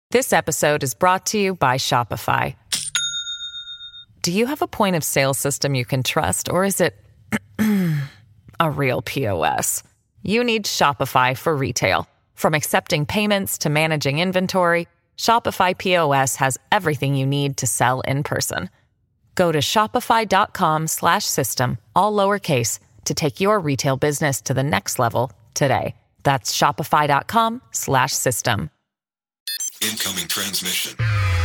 This episode is brought to you by Shopify. Do you have a point of sale system you can trust, or is it a real POS? You need Shopify for retail. From accepting payments to managing inventory, Shopify POS has everything you need to sell in person. Go to shopify.com/system, all lowercase, to take your retail business to the next level today. That's shopify.com/system. Incoming transmission.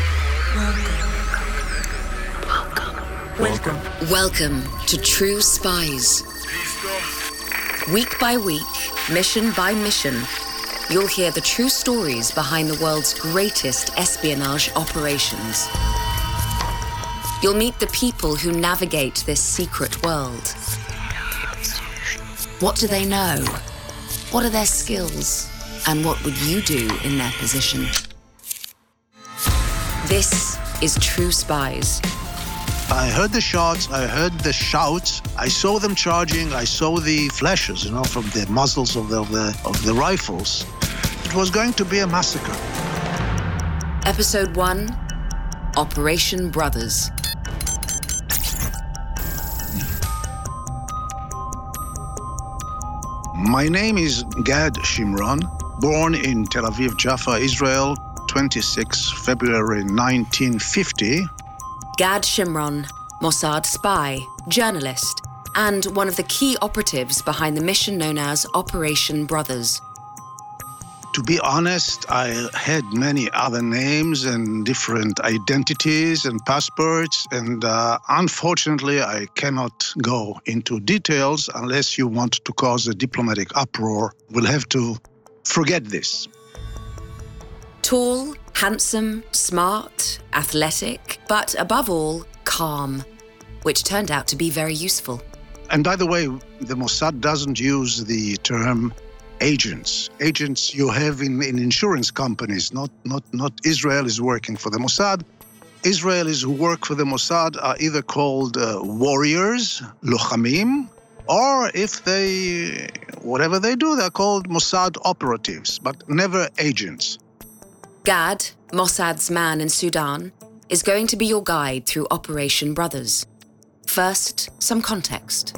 Welcome to True Spies. Week by week, mission by mission, you'll hear the true stories behind the world's greatest espionage operations. You'll meet the people who navigate this secret world. What do they know? What are their skills? And what would you do in their position? This is True Spies. I heard the shots, I heard the shouts, I saw them charging, I saw the flashes, from the muzzles of the rifles. It was going to be a massacre. Episode 1, Operation Brothers. My name is Gad Shimron, born in Tel Aviv, Jaffa, Israel, 26 February 1950. Gad Shimron, Mossad spy, journalist, and one of the key operatives behind the mission known as Operation Brothers. To be honest, I had many other names and different identities and passports, and unfortunately, I cannot go into details unless you want to cause a diplomatic uproar. We'll have to forget this. Tall, handsome, smart, athletic, but above all, calm, which turned out to be very useful. And by the way, the Mossad doesn't use the term agents. Agents you have in insurance companies, not Israelis working for the Mossad. Israelis who work for the Mossad are either called warriors, lochamim, or if whatever they do, they're called Mossad operatives, but never agents. Gad, Mossad's man in Sudan, is going to be your guide through Operation Brothers. First, some context.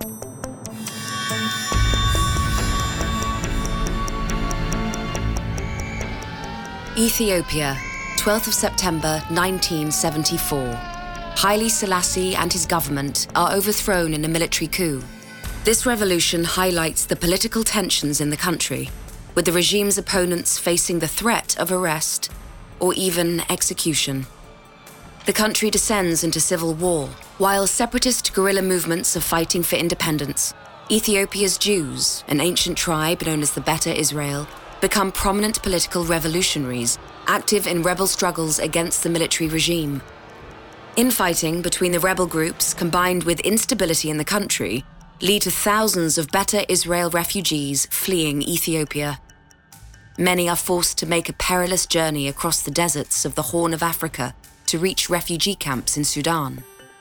Ethiopia, 12th of September 1974. Haile Selassie and his government are overthrown in a military coup. This revolution highlights the political tensions in the country, with the regime's opponents facing the threat of arrest or even execution. The country descends into civil war. While separatist guerrilla movements are fighting for independence, Ethiopia's Jews, an ancient tribe known as the Beta Israel, become prominent political revolutionaries, active in rebel struggles against the military regime. Infighting between the rebel groups, combined with instability in the country, lead to thousands of Beta Israel refugees fleeing Ethiopia. Many are forced to make a perilous journey across the deserts of the Horn of Africa to reach refugee camps in Sudan.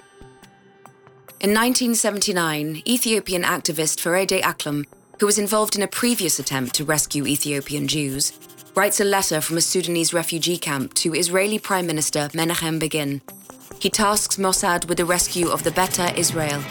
In 1979, Ethiopian activist Ferede Aklam, who was involved in a previous attempt to rescue Ethiopian Jews, writes a letter from a Sudanese refugee camp to Israeli Prime Minister Menachem Begin. He tasks Mossad with the rescue of the Beta Israel.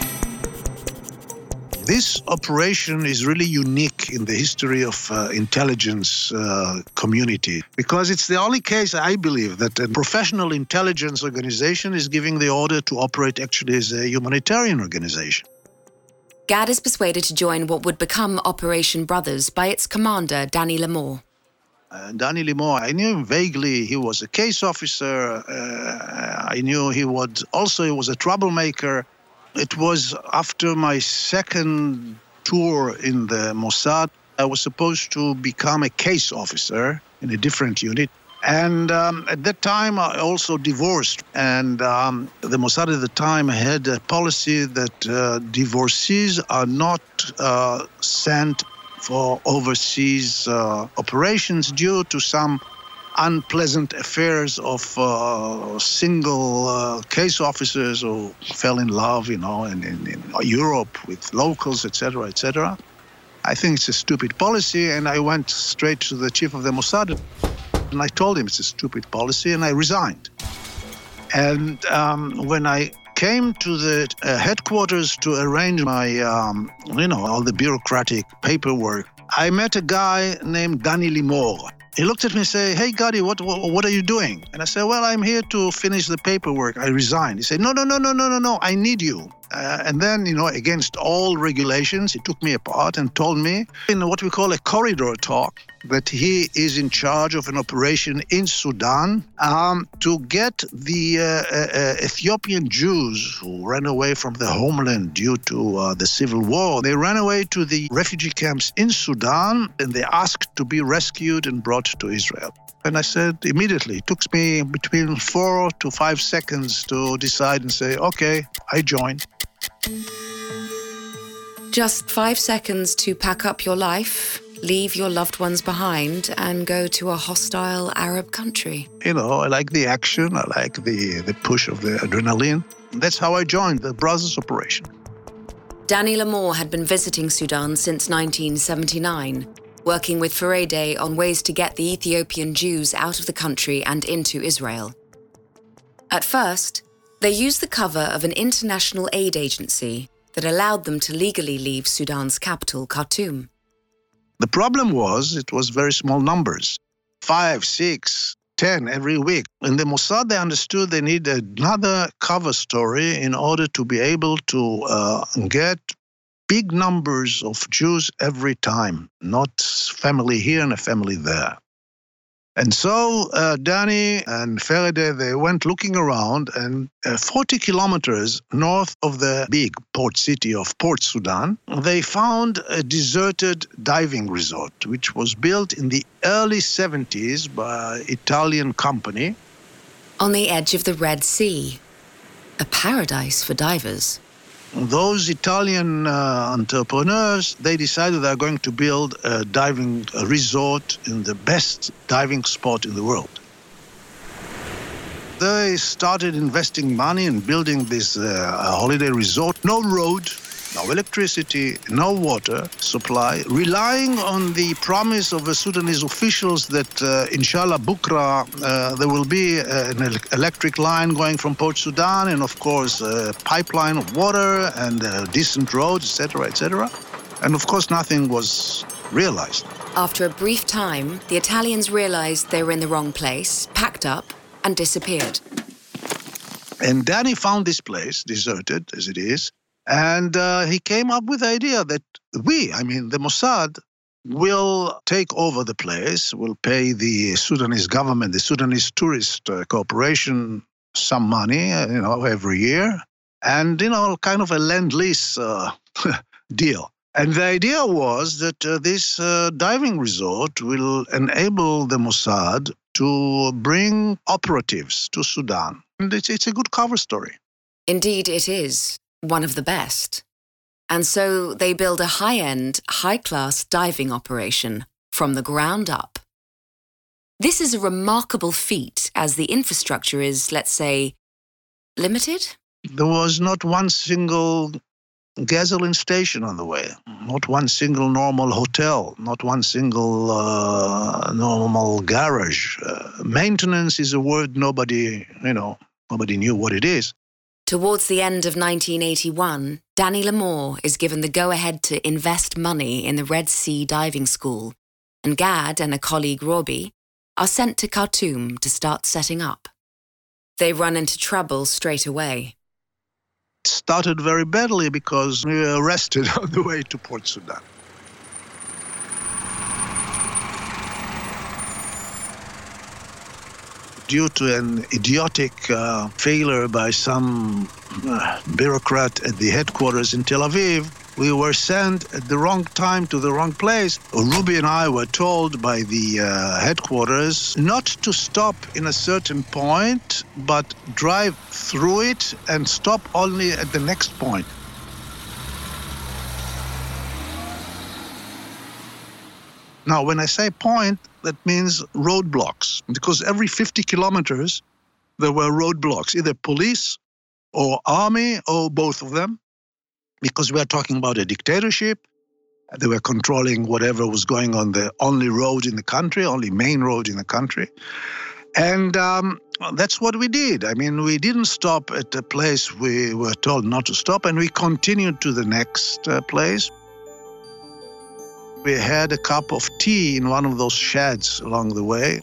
This operation is really unique in the history of intelligence community, because it's the only case, I believe, that a professional intelligence organization is giving the order to operate actually as a humanitarian organization. Gad is persuaded to join what would become Operation Brothers by its commander, Danny Lemore. Danny Lemore, I knew him vaguely. He was a case officer. I knew he was a troublemaker. It was after my second tour in the Mossad. I was supposed to become a case officer in a different unit. And at that time, I also divorced. And the Mossad at the time had a policy that divorcees are not sent for overseas operations due to some unpleasant affairs of single case officers who fell in love, in Europe with locals, etc., etc. I think it's a stupid policy, and I went straight to the chief of the Mossad. And I told him it's a stupid policy, and I resigned. And when I came to the headquarters to arrange my, all the bureaucratic paperwork, I met a guy named Danny Limor. He looked at me and said, "Hey, Gadi, what are you doing?" And I said, "Well, I'm here to finish the paperwork. I resigned." He said, No, I need you. And then, against all regulations, he took me apart and told me in what we call a corridor talk that he is in charge of an operation in Sudan to get the Ethiopian Jews who ran away from the homeland due to the civil war. They ran away to the refugee camps in Sudan, and they asked to be rescued and brought to Israel. And I said immediately, it took me between 4 to 5 seconds to decide and say, okay, I join. Just 5 seconds to pack up your life, leave your loved ones behind, and go to a hostile Arab country. I like the action. I like the push of the adrenaline. That's how I joined the Brazos operation. Danny Limor had been visiting Sudan since 1979, working with Ferede on ways to get the Ethiopian Jews out of the country and into Israel. At first, they used the cover of an international aid agency that allowed them to legally leave Sudan's capital, Khartoum. The problem was it was very small numbers, 5, 6, 10 every week. In the Mossad, they understood they need another cover story in order to be able to get big numbers of Jews every time, not family here and a family there. And so Danny and Ferede, they went looking around, and 40 kilometers north of the big port city of Port Sudan, they found a deserted diving resort, which was built in the early 70s by an Italian company. On the edge of the Red Sea, a paradise for divers. Those Italian entrepreneurs, they decided they're going to build a diving resort in the best diving spot in the world. They started investing money in building this holiday resort. No road, no electricity, no water supply, relying on the promise of the Sudanese officials that inshallah bukra there will be an electric line going from Port Sudan, and of course a pipeline of water and decent roads, etc., etc. And of course nothing was realized. After a brief time, the Italians realized they were in the wrong place, packed up, and disappeared. And Danny found this place, deserted as it is, and he came up with the idea that the Mossad, will take over the place, will pay the Sudanese government, the Sudanese Tourist Corporation, some money, every year, and, kind of a lend-lease deal. And the idea was that this diving resort will enable the Mossad to bring operatives to Sudan. And it's a good cover story. Indeed, it is. One of the best. And so they build a high-end, high-class diving operation from the ground up. This is a remarkable feat as the infrastructure is, let's say, limited? There was not one single gasoline station on the way, not one single normal hotel, not one single normal garage. Maintenance is a word nobody knew what it is. Towards the end of 1981, Danny Limor is given the go-ahead to invest money in the Red Sea Diving School, and Gad and a colleague, Robbie, are sent to Khartoum to start setting up. They run into trouble straight away. It started very badly because we were arrested on the way to Port Sudan. Due to an idiotic failure by some bureaucrat at the headquarters in Tel Aviv, we were sent at the wrong time to the wrong place. Ruby and I were told by the headquarters not to stop in a certain point, but drive through it and stop only at the next point. Now, when I say point, that means roadblocks, because every 50 kilometers, there were roadblocks, either police or army or both of them, because we are talking about a dictatorship. They were controlling whatever was going on the only road in the country, only main road in the country. And that's what we did. I mean, we didn't stop at the place we were told not to stop, and we continued to the next place. We had a cup of tea in one of those sheds along the way.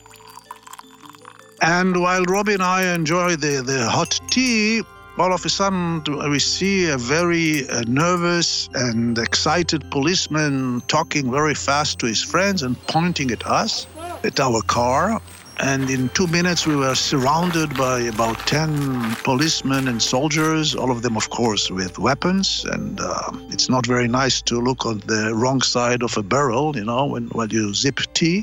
And while Robbie and I enjoyed the hot tea, all of a sudden we see a very nervous and excited policeman talking very fast to his friends and pointing at us, at our car. And in 2 minutes, we were surrounded by about 10 policemen and soldiers, all of them, of course, with weapons. And it's not very nice to look on the wrong side of a barrel, when you zip tea.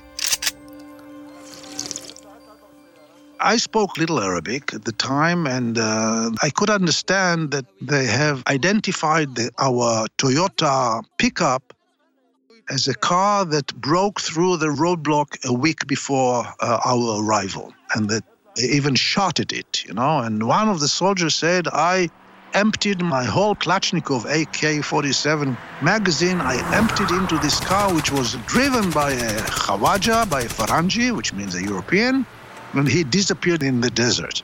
I spoke little Arabic at the time, and I could understand that they have identified our Toyota pickup as a car that broke through the roadblock a week before our arrival, and that they even shot at it, And one of the soldiers said, I emptied my whole Kalashnikov AK-47 magazine. I emptied into this car, which was driven by a Khawaja, by a Faranji, which means a European, and he disappeared in the desert.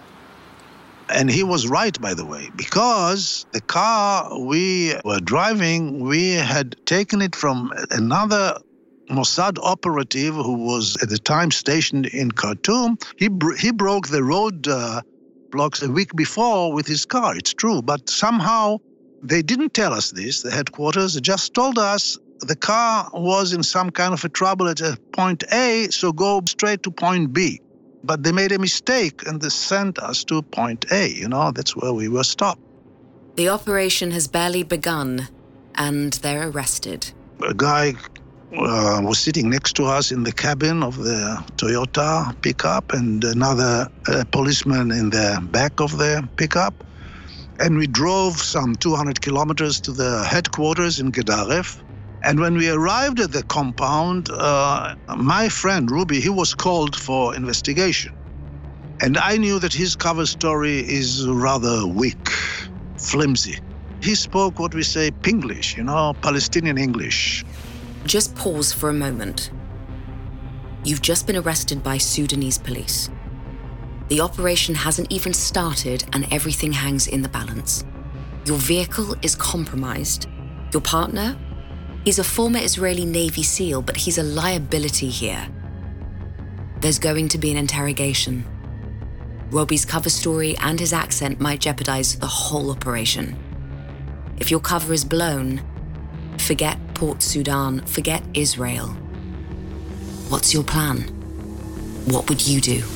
And he was right, by the way, because the car we were driving, we had taken it from another Mossad operative who was at the time stationed in Khartoum. He broke the road blocks a week before with his car, it's true. But somehow they didn't tell us this, the headquarters. They just told us the car was in some kind of a trouble at point A, so go straight to point B. But they made a mistake and they sent us to point A, that's where we were stopped. The operation has barely begun and they're arrested. A guy was sitting next to us in the cabin of the Toyota pickup and another policeman in the back of the pickup. And we drove some 200 kilometers to the headquarters in Gedaref. And when we arrived at the compound, my friend Ruby, he was called for investigation. And I knew that his cover story is rather weak, flimsy. He spoke what we say Pinglish, Palestinian English. Just pause for a moment. You've just been arrested by Sudanese police. The operation hasn't even started and everything hangs in the balance. Your vehicle is compromised. Your partner? He's a former Israeli Navy SEAL, but he's a liability here. There's going to be an interrogation. Robbie's cover story and his accent might jeopardize the whole operation. If your cover is blown, forget Port Sudan, forget Israel. What's your plan? What would you do?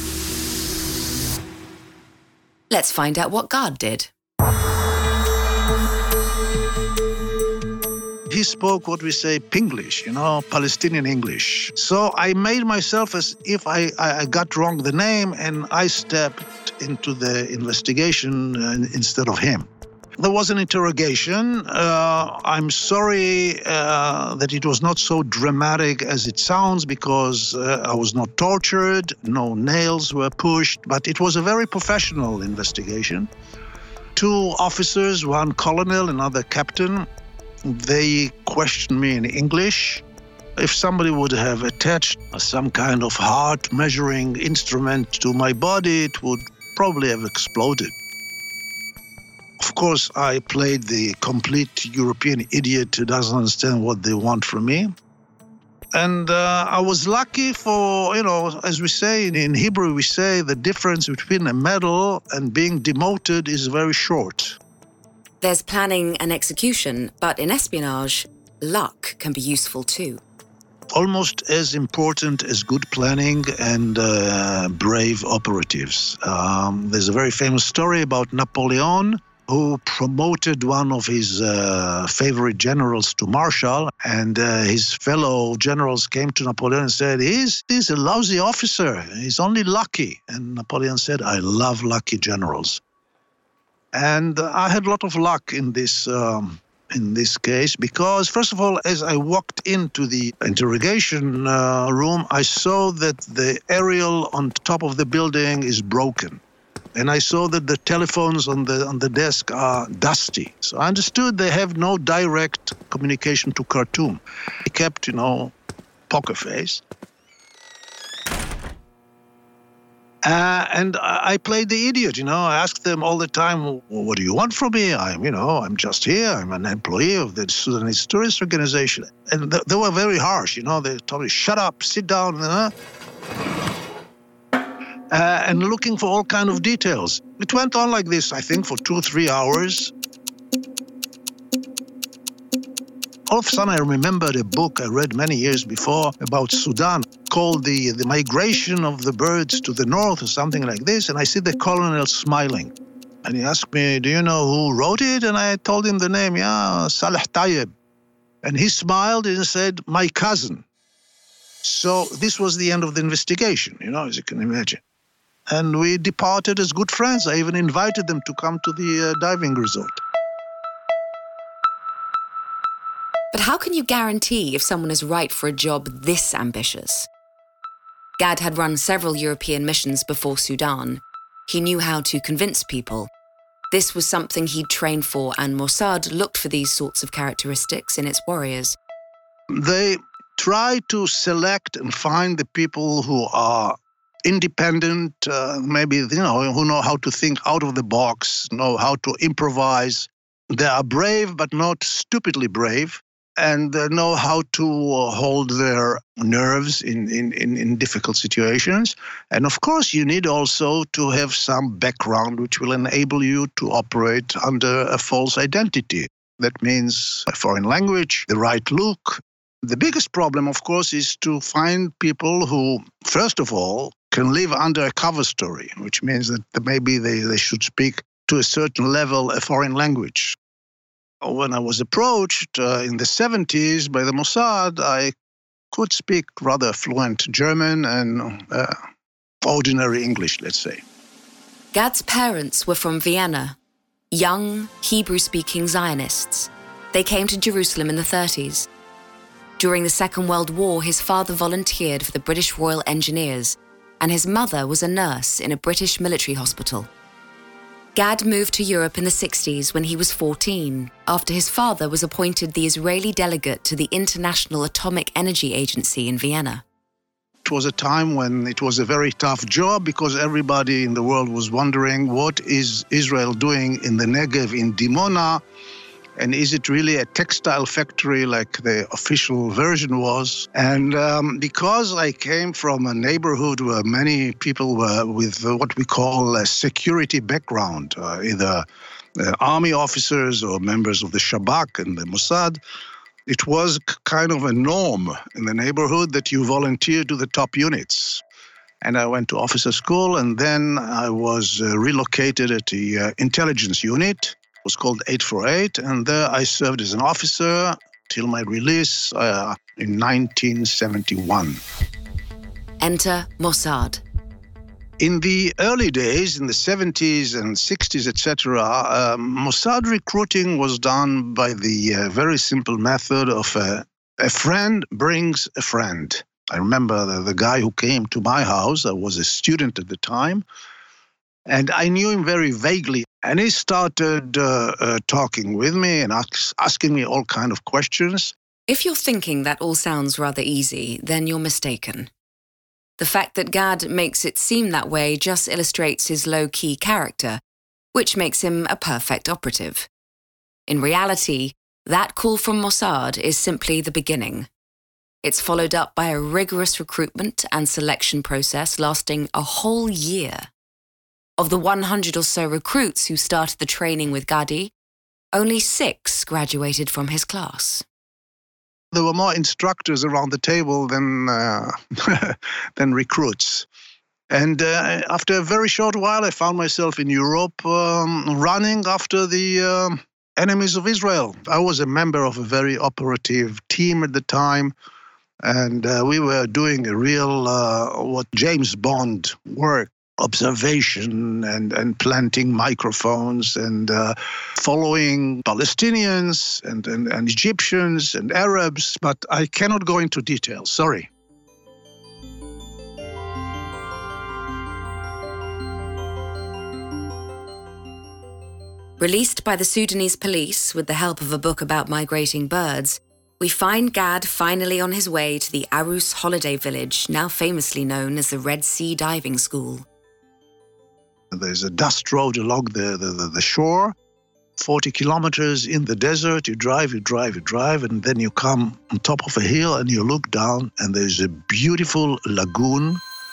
Let's find out what God did. He spoke what we say Pinglish, Palestinian English. So I made myself as if I got wrong the name, and I stepped into the investigation instead of him. There was an interrogation. I'm sorry that it was not so dramatic as it sounds, because I was not tortured, no nails were pushed, but it was a very professional investigation. 2 officers, one colonel, another captain, they questioned me in English. If somebody would have attached some kind of heart measuring instrument to my body, it would probably have exploded. Of course, I played the complete European idiot who doesn't understand what they want from me. And I was lucky for, as we say in Hebrew, we say the difference between a medal and being demoted is very short. There's planning and execution, but in espionage, luck can be useful too. Almost as important as good planning and brave operatives. There's a very famous story about Napoleon, who promoted one of his favorite generals to marshal, and his fellow generals came to Napoleon and said, he's a lousy officer, he's only lucky. And Napoleon said, I love lucky generals. And I had a lot of luck in this case, because, first of all, as I walked into the interrogation room, I saw that the aerial on top of the building is broken. And I saw that the telephones on the desk are dusty. So I understood they have no direct communication to Khartoum. He kept, poker face. And I played the idiot, I asked them all the time, well, what do you want from me? I'm just here. I'm an employee of the Sudanese Tourist Organization. And they were very harsh, They told me, shut up, sit down, and looking for all kind of details. It went on like this, I think, for 2-3 hours. All of a sudden, I remembered a book I read many years before about Sudan called The Migration of the Birds to the North or something like this. And I see the colonel smiling. And he asked me, do you know who wrote it? And I told him the name, Saleh Tayyib. And he smiled and said, my cousin. So this was the end of the investigation, as you can imagine. And we departed as good friends. I even invited them to come to the diving resort. But how can you guarantee if someone is right for a job this ambitious? Gad had run several European missions before Sudan. He knew how to convince people. This was something he'd trained for, and Mossad looked for these sorts of characteristics in its warriors. They try to select and find the people who are independent, maybe, who know how to think out of the box, know how to improvise. They are brave, but not stupidly brave. And they know how to hold their nerves in difficult situations. And of course, you need also to have some background which will enable you to operate under a false identity. That means a foreign language, the right look. The biggest problem, of course, is to find people who, first of all, can live under a cover story, which means that maybe they should speak to a certain level a foreign language. When I was approached in the 70s by the Mossad, I could speak rather fluent German and ordinary English, let's say. Gad's parents were from Vienna, young, Hebrew-speaking Zionists. They came to Jerusalem in the 30s. During the Second World War, his father volunteered for the British Royal Engineers, and his mother was a nurse in a British military hospital. Gad moved to Europe in the 60s when he was 14, after his father was appointed the Israeli delegate to the International Atomic Energy Agency in Vienna. It was a time when it was a very tough job because everybody in the world was wondering, what is Israel doing in the Negev, in Dimona? And is it really a textile factory like the official version was? And because I came from a neighborhood where many people were with what we call a security background, either army officers or members of the Shabak and the Mossad, it was kind of a norm in the neighborhood that you volunteer to the top units. And I went to officer school, and then I was relocated at the intelligence unit. It was called 848, and there I served as an officer till my release in 1971. Enter Mossad. In the early days, in the 70s and 60s, etc., Mossad recruiting was done by the very simple method of a friend brings a friend. I remember the guy who came to my house, I was a student at the time, and I knew him very vaguely. And he started talking with me and asking me all kinds of questions. If you're thinking that all sounds rather easy, then you're mistaken. The fact that Gad makes it seem that way just illustrates his low-key character, which makes him a perfect operative. In reality, that call from Mossad is simply the beginning. It's followed up by a rigorous recruitment and selection process lasting a whole year. Of the 100 or so recruits who started the training with Gadi, only 6 graduated from his class. There were more instructors around the table than than recruits. And after a very short while, I found myself in Europe running after the enemies of Israel. I was a member of a very operative team at the time, and we were doing a real, what James Bond work. Observation and planting microphones and following Palestinians and Egyptians and Arabs, but I cannot go into details, sorry. Released by the Sudanese police with the help of a book about migrating birds, we find Gad finally on his way to the Arus holiday village, now famously known as the Red Sea Diving School. There's a dust road along the shore, 40 kilometers in the desert. You drive, and then you come on top of a hill and you look down, and there's a beautiful lagoon.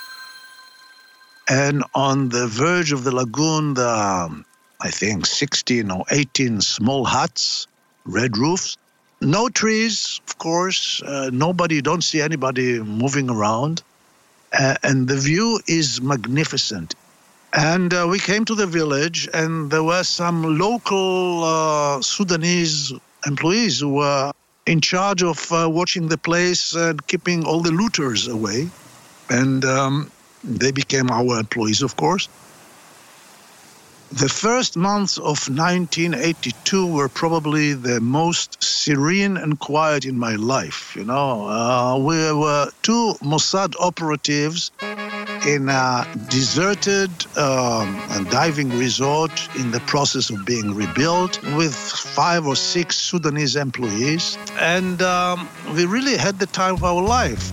And on the verge of the lagoon, there are, I think, 16 or 18 small huts, red roofs. No trees, of course. Don't see anybody moving around. And the view is magnificent. And we came to the village, and there were some local Sudanese employees who were in charge of watching the place and keeping all the looters away. And they became our employees, of course. The first months of 1982 were probably the most serene and quiet in my life. We were two Mossad operatives in a deserted diving resort in the process of being rebuilt with 5 or 6 Sudanese employees. And we really had the time of our life.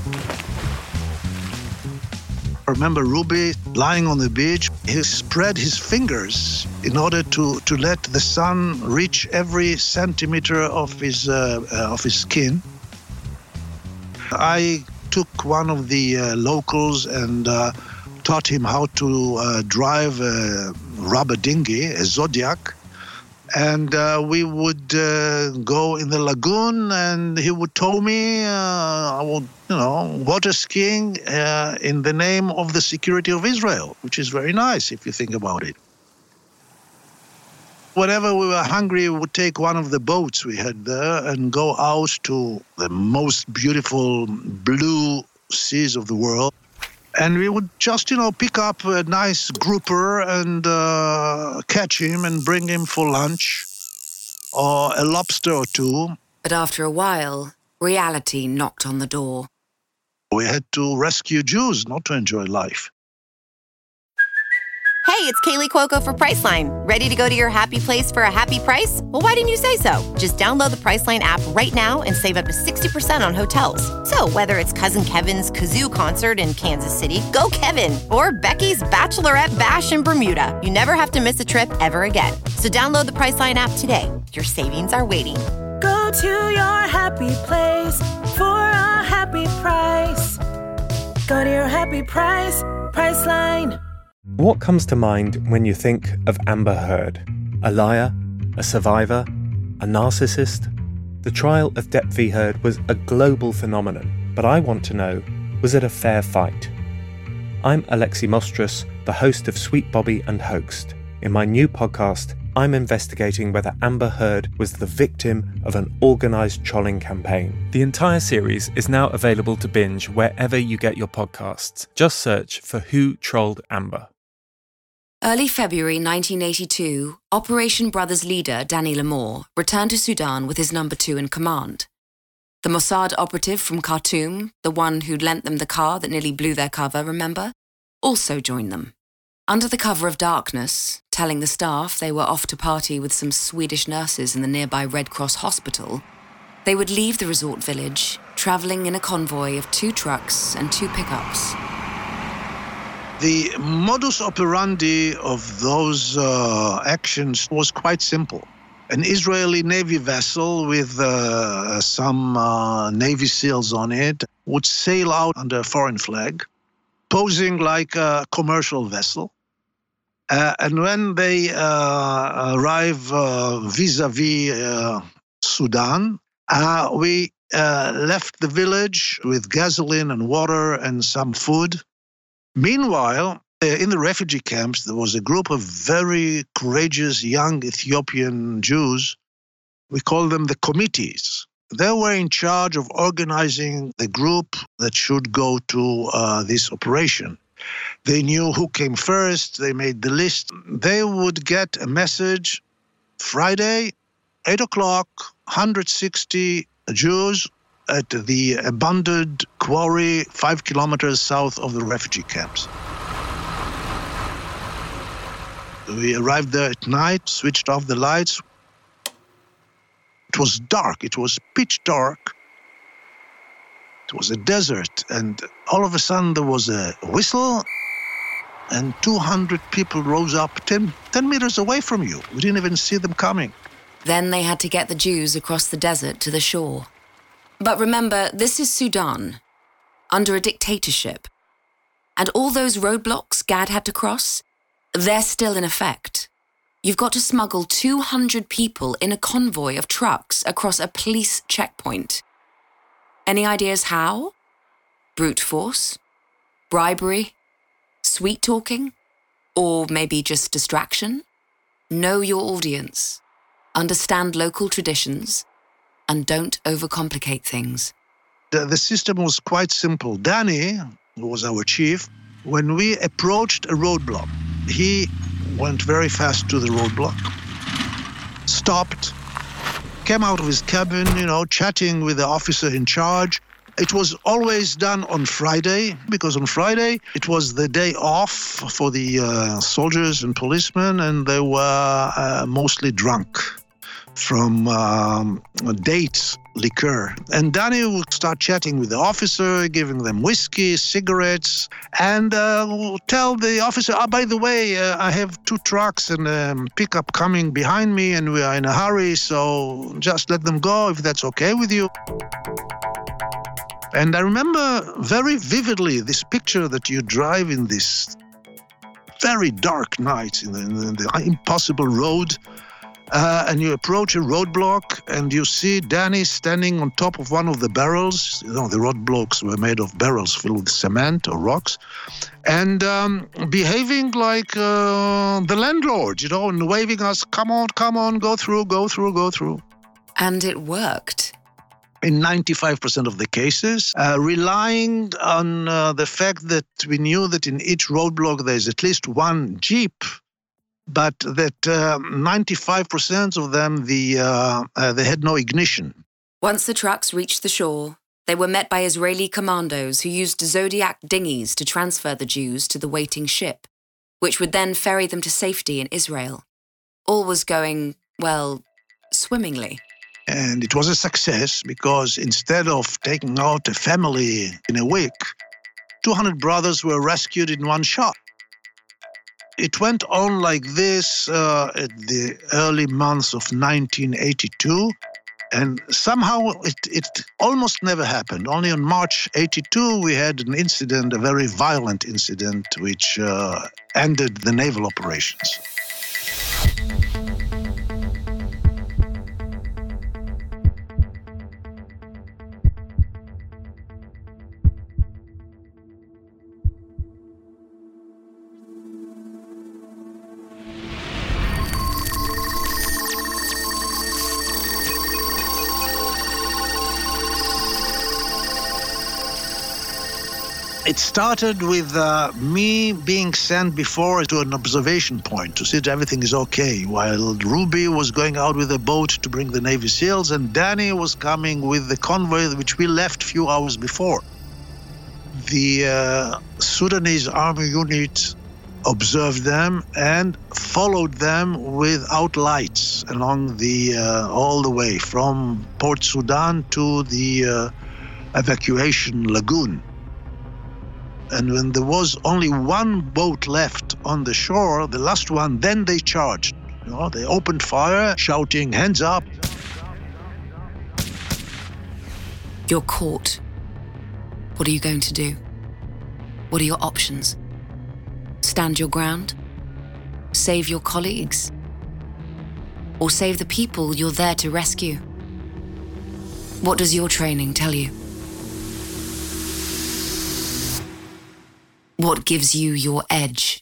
I remember Ruby lying on the beach. He spread his fingers in order to let the sun reach every centimeter of his skin. I took one of the locals and taught him how to drive a rubber dinghy, a Zodiac. And we would go in the lagoon, and he would tow me. I would, water skiing in the name of the security of Israel, which is very nice if you think about it. Whenever we were hungry, we would take one of the boats we had there and go out to the most beautiful blue seas of the world. And we would just, pick up a nice grouper and catch him and bring him for lunch, or a lobster or two. But after a while, reality knocked on the door. We had to rescue Jews, not to enjoy life. Hey, it's Kaylee Cuoco for Priceline. Ready to go to your happy place for a happy price? Well, why didn't you say so? Just download the Priceline app right now and save up to 60% on hotels. So whether it's Cousin Kevin's Kazoo Concert in Kansas City, go Kevin, or Becky's Bachelorette Bash in Bermuda, you never have to miss a trip ever again. So download the Priceline app today. Your savings are waiting. Go to your happy place for a happy price. Go to your happy price, Priceline. What comes to mind when you think of Amber Heard? A liar? A survivor? A narcissist? The trial of Depp v. Heard was a global phenomenon, but I want to know, was it a fair fight? I'm Alexi Mostras, the host of Sweet Bobby and Hoaxed. In my new podcast, I'm investigating whether Amber Heard was the victim of an organised trolling campaign. The entire series is now available to binge wherever you get your podcasts. Just search for Who Trolled Amber. Early February 1982, Operation Brothers leader Danny Lamore returned to Sudan with his number 2 in command. The Mossad operative from Khartoum, the one who'd lent them the car that nearly blew their cover, remember, also joined them. Under the cover of darkness, telling the staff they were off to party with some Swedish nurses in the nearby Red Cross hospital, they would leave the resort village, travelling in a convoy of 2 trucks and 2 pickups. The modus operandi of those actions was quite simple. An Israeli Navy vessel with some Navy SEALs on it would sail out under a foreign flag, posing like a commercial vessel. And when they arrive vis-a-vis Sudan, we left the village with gasoline and water and some food. Meanwhile, in the refugee camps, there was a group of very courageous young Ethiopian Jews. We call them the committees. They were in charge of organizing the group that should go to this operation. They knew who came first. They made the list. They would get a message, Friday, 8 o'clock, 160 Jews at the abandoned quarry 5 kilometers south of the refugee camps. We arrived there at night, switched off the lights. It was dark. It was pitch dark. It was a desert. And all of a sudden there was a whistle and 200 people rose up 10 meters away from you. We didn't even see them coming. Then they had to get the Jews across the desert to the shore. But remember, this is Sudan, under a dictatorship. And all those roadblocks Gad had to cross, they're still in effect. You've got to smuggle 200 people in a convoy of trucks across a police checkpoint. Any ideas how? Brute force? Bribery? Sweet talking? Or maybe just distraction? Know your audience. Understand local traditions. And don't overcomplicate things. The system was quite simple. Danny, who was our chief, when we approached a roadblock, he went very fast to the roadblock, stopped, came out of his cabin, chatting with the officer in charge. It was always done on Friday, because on Friday it was the day off for the soldiers and policemen, and they were mostly drunk from dates, liquor. And Danny would start chatting with the officer, giving them whiskey, cigarettes, and tell the officer, by the way, I have 2 trucks and a pickup coming behind me, and we are in a hurry, so just let them go if that's okay with you. And I remember very vividly this picture that you drive in this very dark night in the impossible road, and you approach a roadblock and you see Danny standing on top of one of the barrels. The roadblocks were made of barrels filled with cement or rocks, and behaving like the landlord, and waving us, come on, go through. And it worked. In 95% of the cases, relying on the fact that we knew that in each roadblock there's at least one Jeep, but that 95% of them, they had no ignition. Once the trucks reached the shore, they were met by Israeli commandos who used Zodiac dinghies to transfer the Jews to the waiting ship, which would then ferry them to safety in Israel. All was going, swimmingly. And it was a success because instead of taking out a family in a week, 200 brothers were rescued in one shot. It went on like this at the early months of 1982, and somehow it almost never happened. Only on March 82 we had an incident, a very violent incident, which ended the naval operations. It started with me being sent before to an observation point to see that everything is okay, while Ruby was going out with a boat to bring the Navy SEALs, and Danny was coming with the convoy which we left a few hours before. The Sudanese army unit observed them and followed them without lights along the all the way from Port Sudan to the evacuation lagoon. And when there was only one boat left on the shore, the last one, then they charged. They opened fire, shouting, hands up. You're caught. What are you going to do? What are your options? Stand your ground? Save your colleagues? Or save the people you're there to rescue? What does your training tell you? What gives you your edge?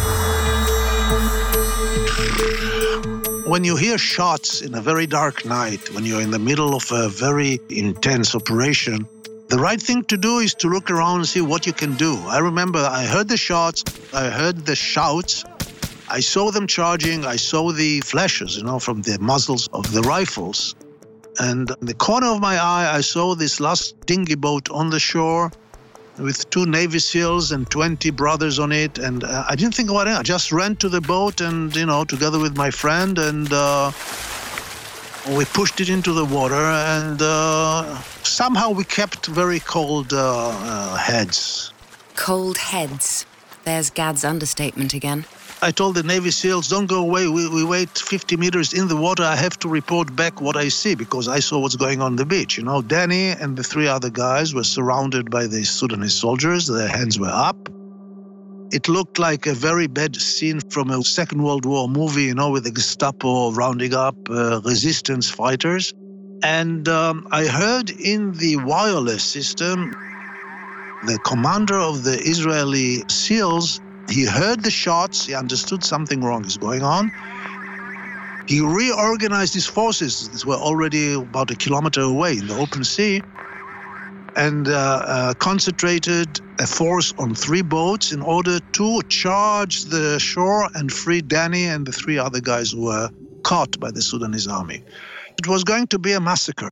When you hear shots in a very dark night, when you're in the middle of a very intense operation, the right thing to do is to look around and see what you can do. I remember I heard the shots, I heard the shouts, I saw them charging, I saw the flashes, from the muzzles of the rifles. And in the corner of my eye, I saw this last dinghy boat on the shore. with 2 Navy SEALs and 20 brothers on it. And I didn't think about it. I just ran to the boat and, together with my friend, and we pushed it into the water. And somehow we kept very cold heads. Cold heads. There's Gad's understatement again. I told the Navy SEALs, don't go away. We wait 50 meters in the water. I have to report back what I see, because I saw what's going on the beach. Danny and the 3 other guys were surrounded by the Sudanese soldiers. Their hands were up. It looked like a very bad scene from a Second World War movie, with the Gestapo rounding up resistance fighters. And I heard in the wireless system, the commander of the Israeli SEALs, he heard the shots, he understood something wrong is going on. He reorganized his forces. These were already about a kilometer away in the open sea, and concentrated a force on 3 boats in order to charge the shore and free Danny and the 3 other guys who were caught by the Sudanese army. It was going to be a massacre.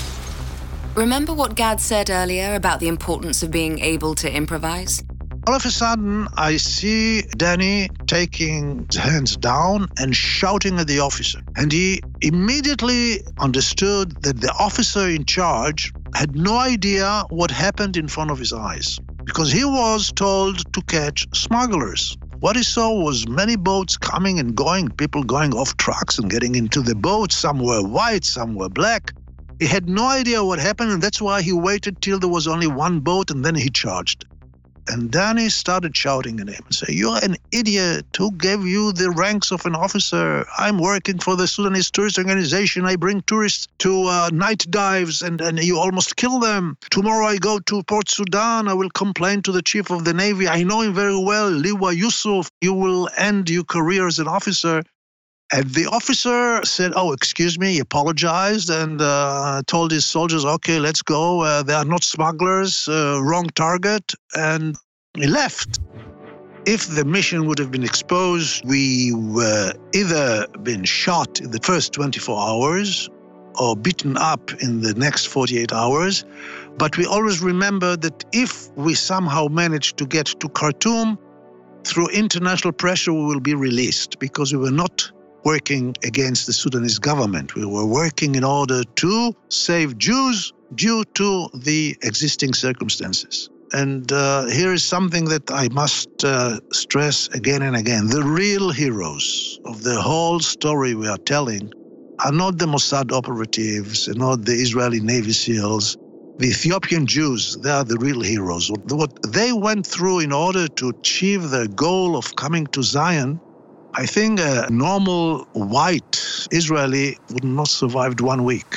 Remember what Gad said earlier about the importance of being able to improvise? All of a sudden, I see Danny taking his hands down and shouting at the officer. And he immediately understood that the officer in charge had no idea what happened in front of his eyes, because he was told to catch smugglers. What he saw was many boats coming and going, people going off trucks and getting into the boats. Some were white, some were black. He had no idea what happened, and that's why he waited till there was only 1 boat, and then he charged. And Danny started shouting at him and saying, "You're an idiot. Who gave you the ranks of an officer? I'm working for the Sudanese Tourist Organization. I bring tourists to night dives, and you almost kill them. Tomorrow I go to Port Sudan. I will complain to the chief of the Navy. I know him very well, Liwa Yusuf. You will end your career as an officer." And the officer said, "Oh, excuse me," he apologized and told his soldiers, "Okay, let's go. They are not smugglers, wrong target," and he left. If the mission would have been exposed, we were either been shot in the first 24 hours or beaten up in the next 48 hours. But we always remember that if we somehow manage to get to Khartoum, through international pressure, we will be released, because we were not working against the Sudanese government. We were working in order to save Jews due to the existing circumstances. And here is something that I must stress again and again. The real heroes of the whole story we are telling are not the Mossad operatives, and not the Israeli Navy SEALs. The Ethiopian Jews, they are the real heroes. What they went through in order to achieve their goal of coming to Zion, I think a normal white Israeli would not survive 1 week.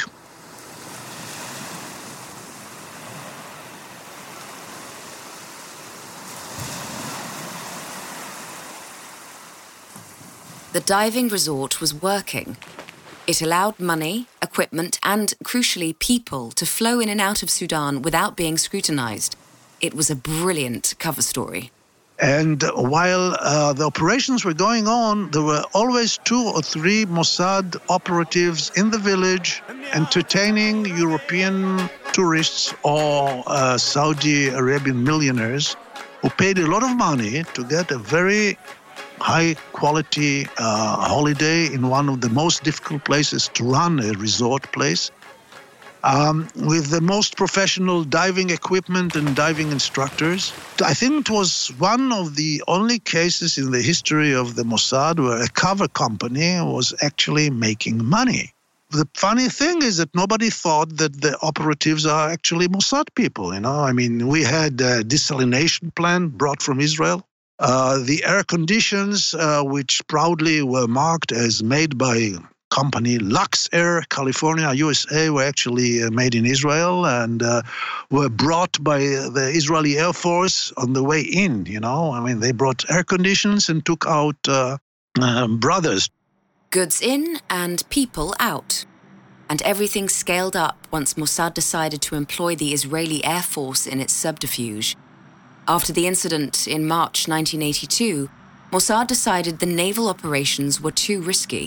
The diving resort was working. It allowed money, equipment, and, crucially, people to flow in and out of Sudan without being scrutinized. It was a brilliant cover story. And while the operations were going on, there were always 2 or 3 Mossad operatives in the village entertaining European tourists or Saudi Arabian millionaires who paid a lot of money to get a very high-quality holiday in one of the most difficult places to run a resort place, with the most professional diving equipment and diving instructors. I think it was one of the only cases in the history of the Mossad where a cover company was actually making money. The funny thing is that nobody thought that the operatives are actually Mossad people, I mean, we had a desalination plant brought from Israel. The air conditions, which proudly were marked as made by company Lux Air, California, USA, were actually made in Israel and were brought by the Israeli Air Force on the way in, I mean, they brought air conditions and took out brothers. Goods in and people out. And everything scaled up once Mossad decided to employ the Israeli Air Force in its subterfuge. After the incident in March 1982, Mossad decided the naval operations were too risky.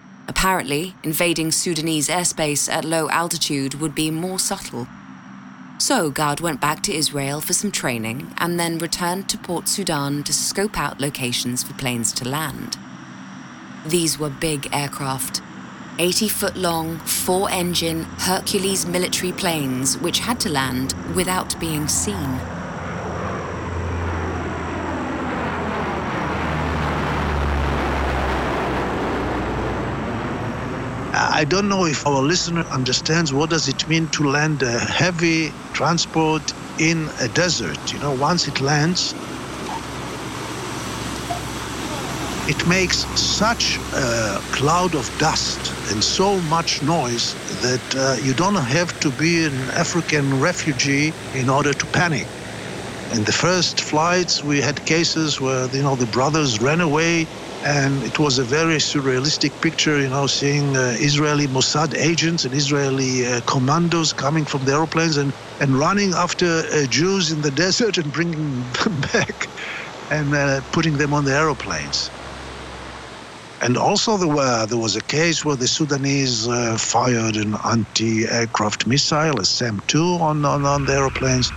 Apparently, invading Sudanese airspace at low altitude would be more subtle. So Gad went back to Israel for some training and then returned to Port Sudan to scope out locations for planes to land. These were big aircraft, 80-foot-long, 4-engine Hercules military planes which had to land without being seen. I don't know if our listener understands what does it mean to land a heavy transport in a desert. Once it lands, it makes such a cloud of dust and so much noise that you don't have to be an African refugee in order to panic. In the first flights, we had cases where, the brothers ran away, and it was a very surrealistic picture, seeing Israeli Mossad agents and Israeli commandos coming from the airplanes and running after Jews in the desert and bringing them back and putting them on the aeroplanes. And also there was a case where the Sudanese fired an anti-aircraft missile, a SAM-2, on the aeroplanes.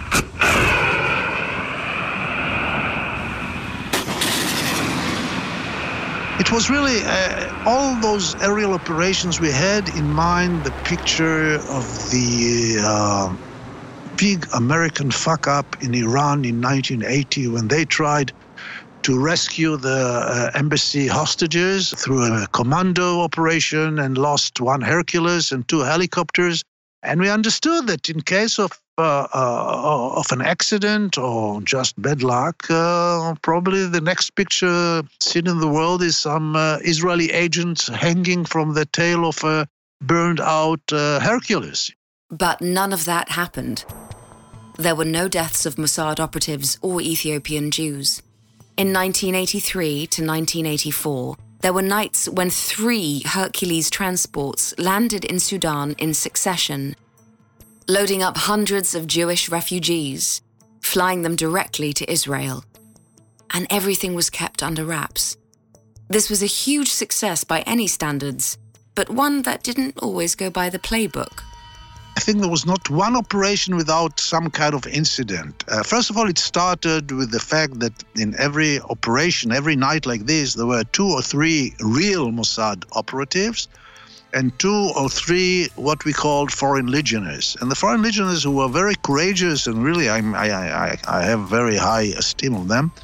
It was really all those aerial operations we had in mind the picture of the big American fuck-up in Iran in 1980 when they tried to rescue the embassy hostages through a commando operation and lost 1 Hercules and 2 helicopters. And we understood that in case of an accident or just bad luck, probably the next picture seen in the world is some Israeli agents hanging from the tail of a burned-out Hercules. But none of that happened. There were no deaths of Mossad operatives or Ethiopian Jews. In 1983 to 1984, there were nights when 3 Hercules transports landed in Sudan in succession, loading up hundreds of Jewish refugees, flying them directly to Israel. And everything was kept under wraps. This was a huge success by any standards, but one that didn't always go by the playbook. I think there was not one operation without some kind of incident. First of all, it started with the fact that in every operation, every night like this, there were 2 or 3 real Mossad operatives and 2 or 3 what we called foreign legionnaires. And the foreign legionnaires, who were very courageous, and really I have very high esteem of them,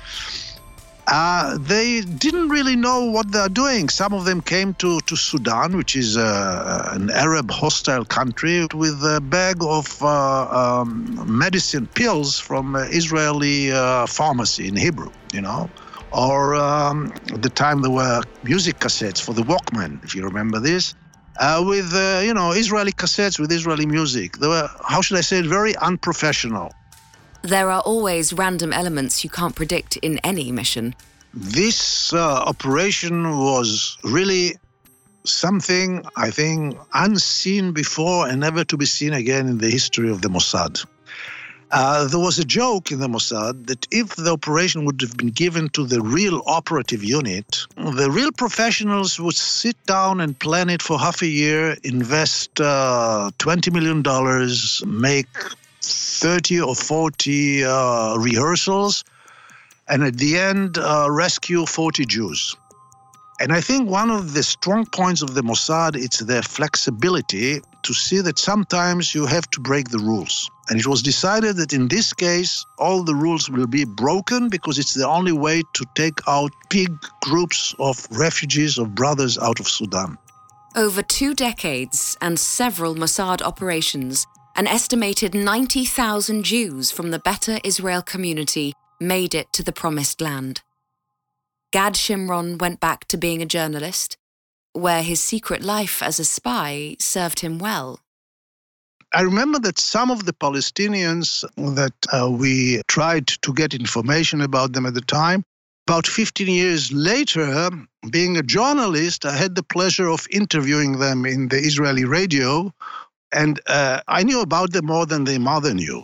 they didn't really know what they're doing. Some of them came to Sudan, which is an Arab hostile country, with a bag of medicine pills from Israeli pharmacy in Hebrew, Or at the time there were music cassettes for the Walkman, if you remember this, with, Israeli cassettes with Israeli music. They were, how should I say it, very unprofessional. There are always random elements you can't predict in any mission. This operation was really something, I think, unseen before and never to be seen again in the history of the Mossad. There was a joke in the Mossad that if the operation would have been given to the real operative unit, the real professionals would sit down and plan it for half a year, invest $20 million, make 30 or 40 rehearsals, and at the end, rescue 40 Jews. And I think one of the strong points of the Mossad is their flexibility to see that sometimes you have to break the rules. And it was decided that in this case, all the rules will be broken because it's the only way to take out big groups of refugees, of brothers out of Sudan. Over 2 decades and several Mossad operations, an estimated 90,000 Jews from the Beta Israel community made it to the Promised Land. Gad Shimron went back to being a journalist, where his secret life as a spy served him well. I remember that some of the Palestinians that we tried to get information about them at the time, about 15 years later, being a journalist, I had the pleasure of interviewing them in the Israeli radio, and I knew about them more than their mother knew.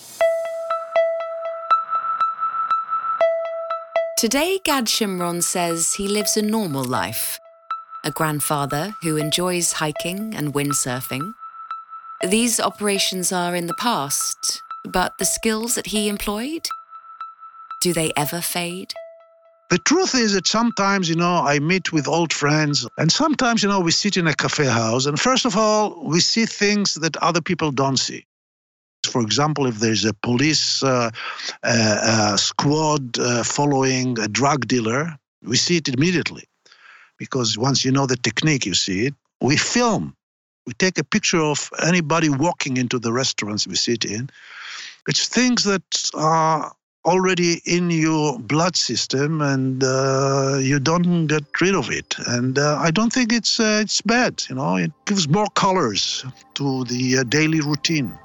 Today, Gad Shimron says he lives a normal life. A grandfather who enjoys hiking and windsurfing. These operations are in the past, but the skills that he employed, do they ever fade? The truth is that sometimes, I meet with old friends, and sometimes, we sit in a cafe house, and first of all, we see things that other people don't see. For example, if there's a police squad following a drug dealer, we see it immediately. Because once you know the technique, you see it. We film. We take a picture of anybody walking into the restaurants we sit in. It's things that are already in your blood system, and you don't get rid of it. And I don't think it's bad. It gives more colors to the daily routine.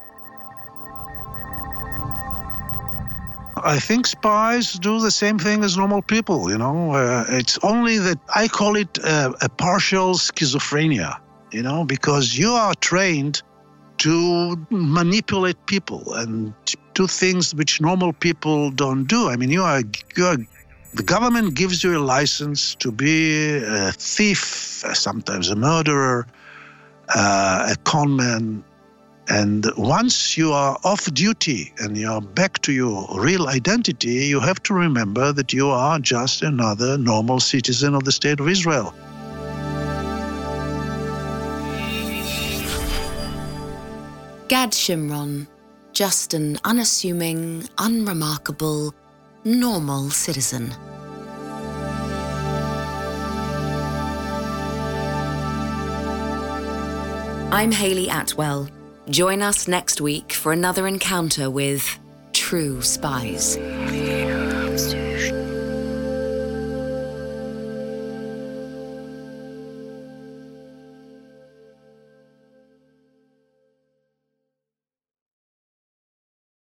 I think spies do the same thing as normal people, It's only that I call it a partial schizophrenia, because you are trained to manipulate people and do things which normal people don't do. I mean, the government gives you a license to be a thief, sometimes a murderer, a con man. And once you are off duty and you are back to your real identity, you have to remember that you are just another normal citizen of the State of Israel. Gad Shimron, just an unassuming, unremarkable, normal citizen. I'm Hayley Atwell. Join us next week for another encounter with true spies.